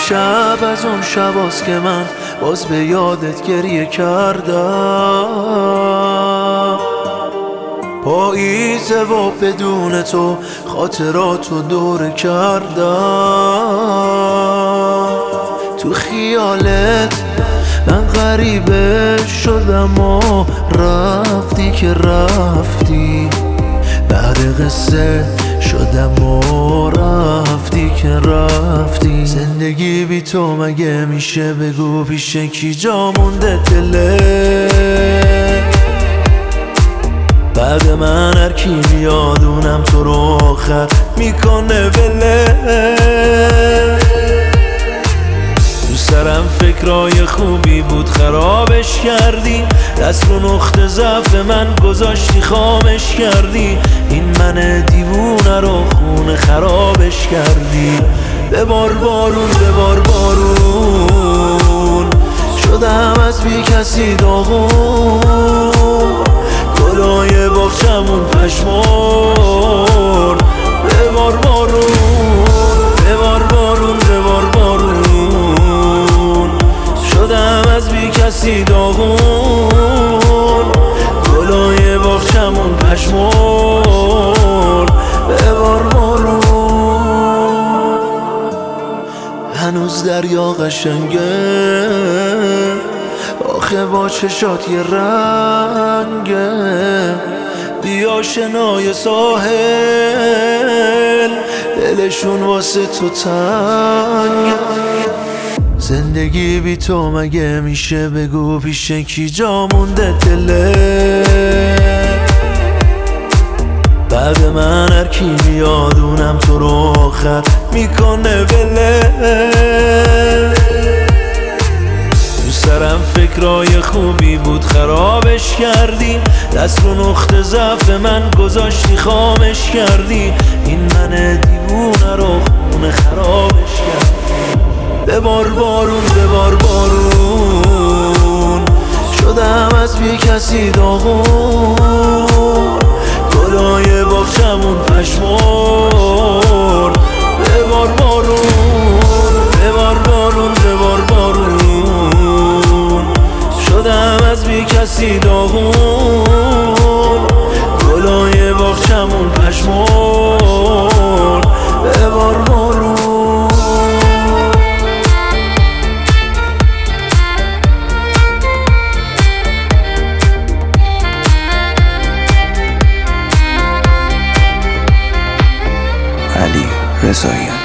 امشب از اون شباست که من باز به یادت گریه کردم. پاییزه و بدون تو خاطراتو دور کردم. تو خیالت من غریبه شدم و رفتی که رفتی، بعد قصه شدم و رفتی که رفتی. زندگی بی تو مگه میشه؟ بگو پیش کی جا مونده دلت؟ بعد من هر کی میاد اونم تو رو آخر میکنه بله. تو سرم فکرای خوبی بود خرابش کردی، دست رو نقطه ضعف من گذاشتی خامش کردی. این من دیوونه رو خونه خرابش کردی. ببار بارون ببار بارون، شدم از بی کسی داغون. گلای باغچمون پشمرد. ببار بارون ببار بارون ببار بارون، شدم از بی کسی داغون. گلای باغچمون پشمرد. ببار بارون. هنوز دریا قشنگه آخه با چشات یه رنگه. بیا شنای ساحل دلشون واسه تو تنگه. زندگی بی تو مگه میشه؟ بگو پیش کی جا مونده دلت؟ بعد من هر کی میاد اونم تو رو آخر میکنه بله. تو سرم فکرای خوبی بود خرابش کردی، دست رو نقطه ضعف من گذاشتی خامش کردی. این من دیوونه رو خونه خرابش کردی. ببار بارون ببار بارون، شدم از بی کسی داغون. گلای باغچمون پشمرد. ببار بارون ببار بارون ببار بارون، شدم از بی کسی داغون. گلای باغچمون پشمرد. ببار بارون. علی رضاییان.